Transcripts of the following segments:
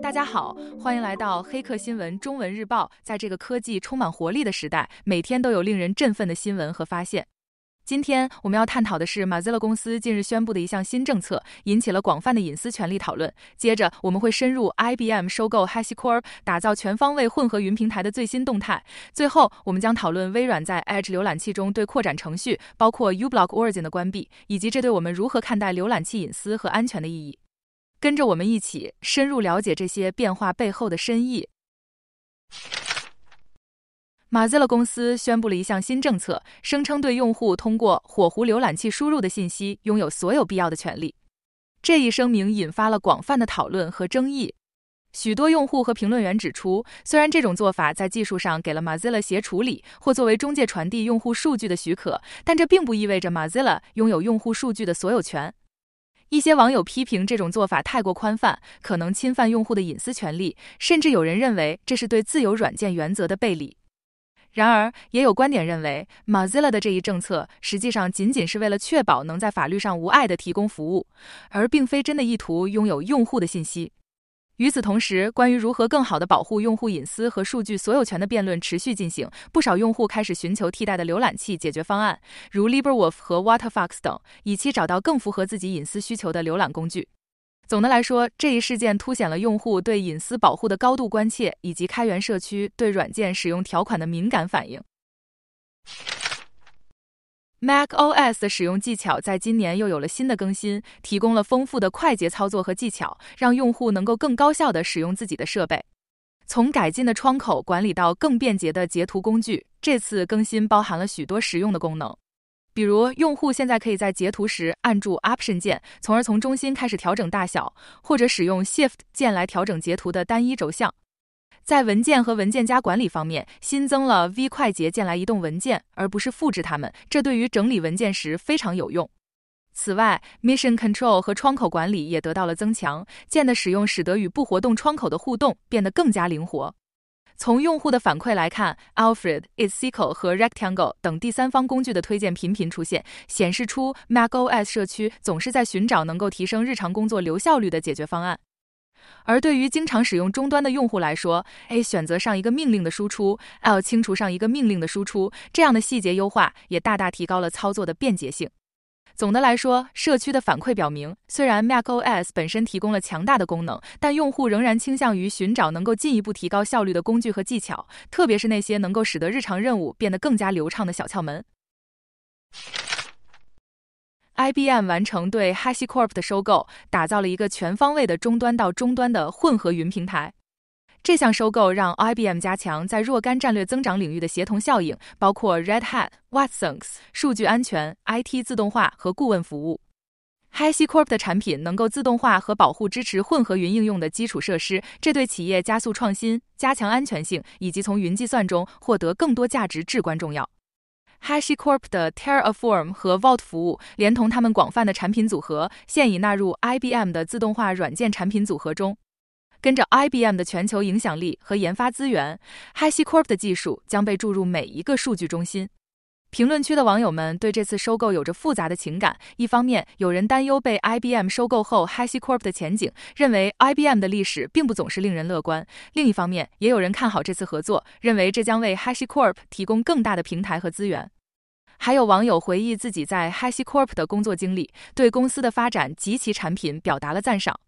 大家好，欢迎来到黑客新闻中文日报。在这个科技充满活力的时代，每天都有令人振奋的新闻和发现。今天我们要探讨的是 Mozilla 公司近日宣布的一项新政策，引起了广泛的隐私权利讨论。接着我们会深入 IBM 收购 HashiCorp， 打造全方位混合云平台的最新动态。最后我们将讨论微软在 Edge 浏览器中对扩展程序，包括 uBlock Origin 的关闭，以及这对我们如何看待浏览器隐私和安全的意义。跟着我们一起深入了解这些变化背后的深意。Mozilla 公司宣布了一项新政策，声称对用户通过火狐浏览器输入的信息拥有所有必要的权利。这一声明引发了广泛的讨论和争议。许多用户和评论员指出，虽然这种做法在技术上给了 Mozilla 协处理或作为中介传递用户数据的许可，但这并不意味着 Mozilla 拥有用户数据的所有权。一些网友批评这种做法太过宽泛，可能侵犯用户的隐私权利，甚至有人认为这是对自由软件原则的背离。然而，也有观点认为 Mozilla 的这一政策实际上仅仅是为了确保能在法律上无碍地提供服务，而并非真的意图拥有用户的信息。与此同时，关于如何更好地保护用户隐私和数据所有权的辩论持续进行，不少用户开始寻求替代的浏览器解决方案，如 LibreWolf 和 Waterfox 等，以期找到更符合自己隐私需求的浏览工具。总的来说，这一事件凸显了用户对隐私保护的高度关切，以及开源社区对软件使用条款的敏感反应。macOS 的使用技巧在今年又有了新的更新，提供了丰富的快捷操作和技巧，让用户能够更高效地使用自己的设备。从改进的窗口管理到更便捷的截图工具，这次更新包含了许多实用的功能。比如，用户现在可以在截图时按住 Option 键，从而从中心开始调整大小，或者使用 Shift 键来调整截图的单一轴向。在文件和文件夹管理方面，新增了 V 快捷键来移动文件，而不是复制它们，这对于整理文件时非常有用。此外， Mission Control 和窗口管理也得到了增强，键的使用使得与不活动窗口的互动变得更加灵活。从用户的反馈来看， Alfred、Itsql 和 Rectangle 等第三方工具的推荐频频出现，显示出 macOS 社区总是在寻找能够提升日常工作流效率的解决方案。而对于经常使用终端的用户来说， A 选择上一个命令的输出， L 清除上一个命令的输出，这样的细节优化也大大提高了操作的便捷性。总的来说，社区的反馈表明，虽然 macOS 本身提供了强大的功能，但用户仍然倾向于寻找能够进一步提高效率的工具和技巧，特别是那些能够使得日常任务变得更加流畅的小窍门。IBM 完成对 HashiCorp 的收购，打造了一个全方位的终端到终端的混合云平台。这项收购让 IBM 加强在若干战略增长领域的协同效应，包括 Red Hat、Watsonx、数据安全、IT 自动化和顾问服务。HashiCorp 的产品能够自动化和保护支持混合云应用的基础设施，这对企业加速创新、加强安全性以及从云计算中获得更多价值至关重要。HashiCorp 的 Terraform 和 Vault 服务，连同他们广泛的产品组合，现已纳入 IBM 的自动化软件产品组合中。跟着 IBM 的全球影响力和研发资源， HashiCorp 的技术将被注入每一个数据中心。评论区的网友们对这次收购有着复杂的情感，一方面有人担忧被 IBM 收购后 HashiCorp 的前景，认为 IBM 的历史并不总是令人乐观；另一方面也有人看好这次合作，认为这将为 HashiCorp 提供更大的平台和资源。还有网友回忆自己在 HashiCorp 的工作经历，对公司的发展及其产品表达了赞赏。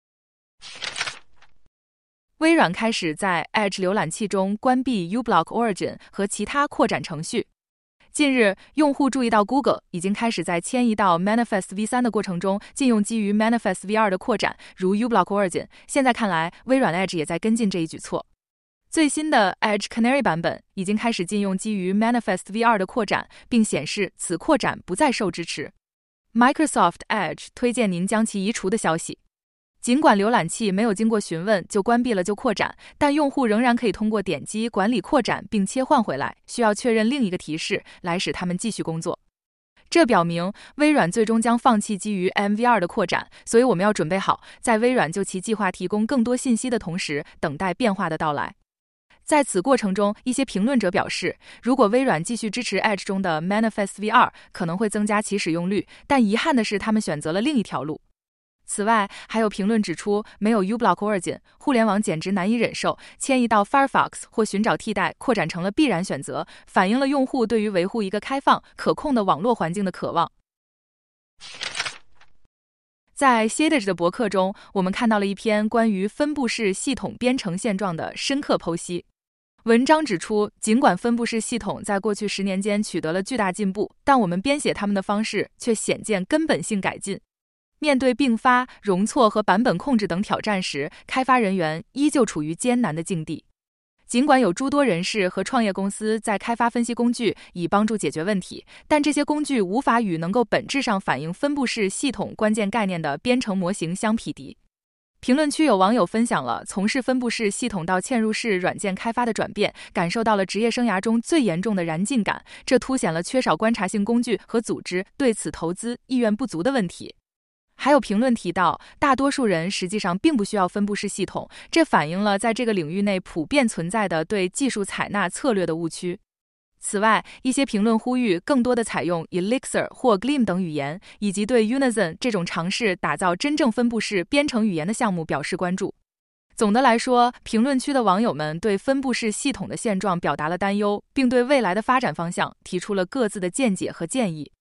微软开始在 Edge 浏览器中关闭 uBlock Origin 和其他扩展程序。近日，用户注意到 Google 已经开始在迁移到 Manifest V3 的过程中禁用基于 Manifest V2 的扩展，如 uBlock Origin。现在看来，微软 Edge 也在跟进这一举措。最新的 Edge Canary 版本已经开始禁用基于 Manifest V2 的扩展，并显示此扩展不再受支持。Microsoft Edge 推荐您将其移除的消息。尽管浏览器没有经过询问就关闭了旧扩展，但用户仍然可以通过点击管理扩展并切换回来，需要确认另一个提示来使它们继续工作。这表明微软最终将放弃基于 MV2 的扩展，所以我们要准备好，在微软就其计划提供更多信息的同时，等待变化的到来。在此过程中，一些评论者表示，如果微软继续支持 Edge 中的 Manifest V2， 可能会增加其使用率，但遗憾的是他们选择了另一条路。 此外，还有评论指出，没有 uBlock Origin， 互联网简直难以忍受，迁移到 Firefox 或寻找替代扩展成了必然选择，反映了用户对于维护一个开放、可控的网络环境的渴望。在 Shadage 的博客中，我们看到了一篇关于分布式系统编程现状的深刻剖析。文章指出，尽管分布式系统在过去10年间取得了巨大进步，但我们编写它们的方式却显见根本性改进。面对并发、容错和版本控制等挑战时，开发人员依旧处于艰难的境地。尽管有诸多人士和创业公司在开发分析工具以帮助解决问题，但这些工具无法与能够本质上反映分布式系统关键概念的编程模型相匹敌。评论区有网友分享了从事分布式系统到嵌入式软件开发的转变，感受到了职业生涯中最严重的燃尽感，这凸显了缺少观察性工具和组织对此投资意愿不足的问题。还有评论提到，大多数人实际上并不需要分布式系统，这反映了在这个领域内普遍存在的对技术采纳策略的误区。此外，一些评论呼吁更多的采用 Elixir 或 Gleam 等语言，以及对 Unison 这种尝试打造真正分布式编程语言的项目表示关注。总的来说，评论区的网友们对分布式系统的现状表达了担忧，并对未来的发展方向提出了各自的见解和建议。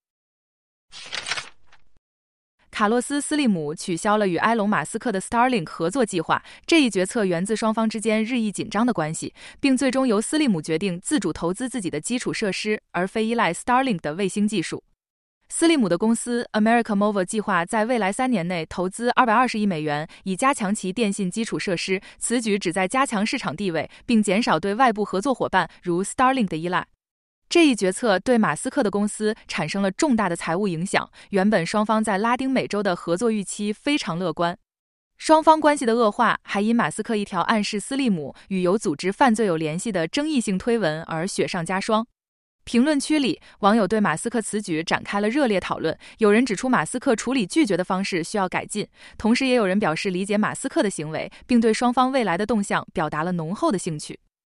卡洛斯·斯利姆取消了与埃隆·马斯克的 Starlink 合作计划，这一决策源自双方之间日益紧张的关系，并最终由斯利姆决定自主投资自己的基础设施，而非依赖 Starlink 的卫星技术。斯利姆的公司 America Mobile 计划在未来3年内投资220亿美元，以加强其电信基础设施，此举旨在加强市场地位，并减少对外部合作伙伴如 Starlink 的依赖。这一决策对马斯克的公司产生了重大的财务影响，原本双方在拉丁美洲的合作预期非常乐观。双方关系的恶化还因马斯克一条暗示斯利姆与有组织犯罪有联系的争议性推文而雪上加霜。评论区里，网友对马斯克此举展开了热烈讨论，有人指出马斯克处理拒绝的方式需要改进，同时也有人表示理解马斯克的行为，并对双方未来的动向表达了浓厚的兴趣。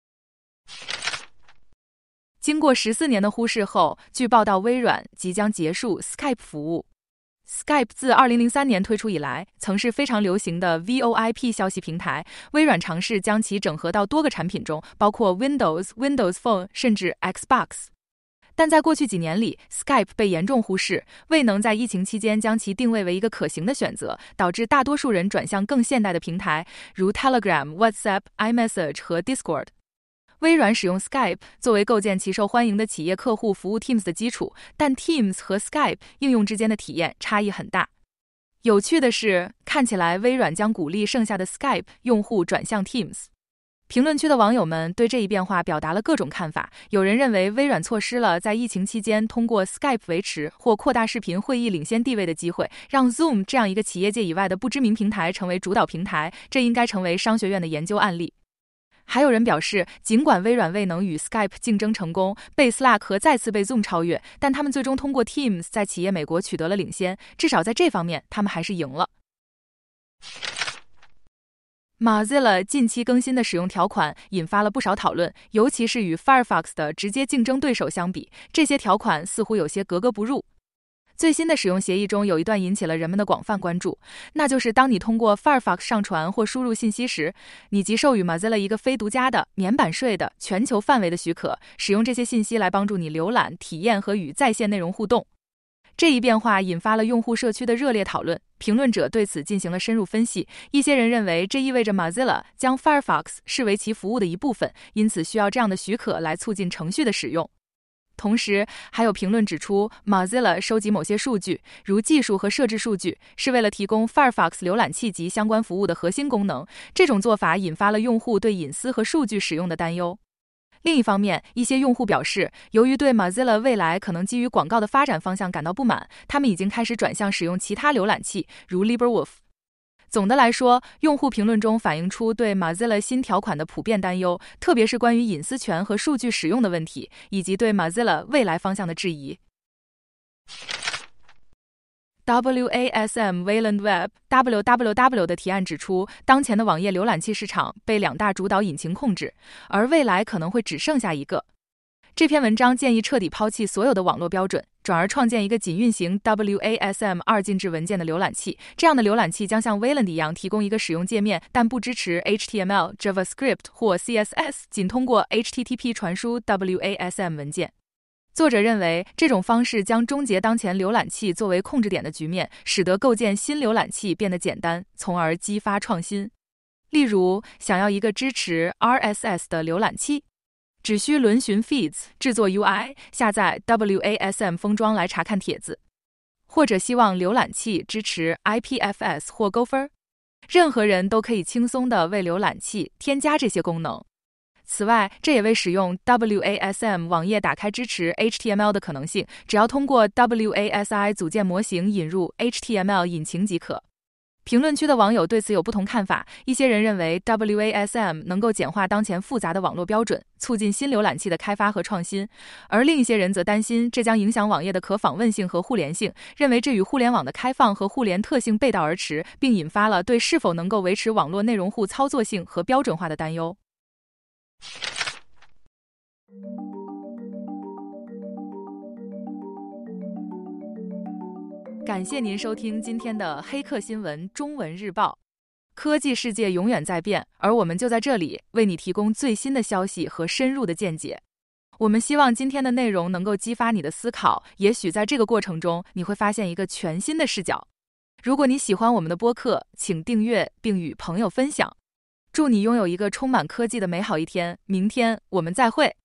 经过14年的忽视后，据报道，微软即将结束 Skype 服务。Skype 自2003年推出以来，曾是非常流行的 VoIP 消息平台。微软尝试将其整合到多个产品中，包括 Windows、Windows Phone， 甚至 Xbox。但在过去几年里 ，Skype 被严重忽视，未能在疫情期间将其定位为一个可行的选择，导致大多数人转向更现代的平台，如 Telegram、WhatsApp、iMessage 和 Discord。微软使用 Skype 作为构建其受欢迎的企业客户服务 Teams 的基础，但 Teams 和 Skype 应用之间的体验差异很大。有趣的是，看起来微软将鼓励剩下的 Skype 用户转向 Teams。评论区的网友们对这一变化表达了各种看法，有人认为微软错失了在疫情期间通过 Skype 维持或扩大视频会议领先地位的机会，让 Zoom 这样一个企业界以外的不知名平台成为主导平台，这应该成为商学院的研究案例。还有人表示，尽管微软未能与 Skype 竞争成功，被 Slack 和再次被 Zoom 超越，但他们最终通过 Teams 在企业美国取得了领先，至少在这方面他们还是赢了。Mozilla 近期更新的使用条款引发了不少讨论，尤其是与 Firefox 的直接竞争对手相比，这些条款似乎有些格格不入。最新的使用协议中有一段引起了人们的广泛关注，那就是当你通过 Firefox 上传或输入信息时，你即授予 Mozilla 一个非独家的、免版税的、全球范围的许可，使用这些信息来帮助你浏览、体验和与在线内容互动。这一变化引发了用户社区的热烈讨论，评论者对此进行了深入分析。一些人认为这意味着 Mozilla 将 Firefox 视为其服务的一部分，因此需要这样的许可来促进程序的使用。同时，还有评论指出 ，Mozilla 收集某些数据，如技术和设置数据，是为了提供 Firefox 浏览器及相关服务的核心功能。这种做法引发了用户对隐私和数据使用的担忧。另一方面，一些用户表示，由于对 Mozilla 未来可能基于广告的发展方向感到不满，他们已经开始转向使用其他浏览器，如 LibreWolf。总的来说，用户评论中反映出对 Mozilla 新条款的普遍担忧，特别是关于隐私权和数据使用的问题，以及对 Mozilla 未来方向的质疑。WASM Wayland Web WWW 的提案指出，当前的网页浏览器市场被2大主导引擎控制，而未来可能会只剩下一个。这篇文章建议彻底抛弃所有的网络标准， 转而创建一个仅运行 WASM 二进制文件的浏览器。这样的浏览器将像 Wayland 一样提供一个使用界面，但不支持 HTML、JavaScript 或 CSS， 仅通过 HTTP 传输 WASM 文件。作者认为，这种方式将终结当前浏览器作为控制点的局面，使得构建新浏览器变得简单，从而激发创新。例如，想要一个支持 RSS 的浏览器，只需轮询 feeds， 制作 UI， 下载 WASM 封装来查看帖子；或者希望浏览器支持 IPFS 或 Gopher， 任何人都可以轻松地为浏览器添加这些功能。此外，这也为使用 WASM 网页打开支持 HTML 的可能性，只要通过 WASI 组件模型引入 HTML 引擎即可。评论区的网友对此有不同看法，一些人认为 WASM 能够简化当前复杂的网络标准，促进新浏览器的开发和创新，而另一些人则担心这将影响网页的可访问性和互联性，认为这与互联网的开放和互联特性背道而驰，并引发了对是否能够维持网络内容互操作性和标准化的担忧。感谢您收听今天的黑客新闻中文日报。科技世界永远在变，而我们就在这里为你提供最新的消息和深入的见解。我们希望今天的内容能够激发你的思考，也许在这个过程中你会发现一个全新的视角。如果你喜欢我们的播客，请订阅并与朋友分享。祝你拥有一个充满科技的美好一天，明天我们再会。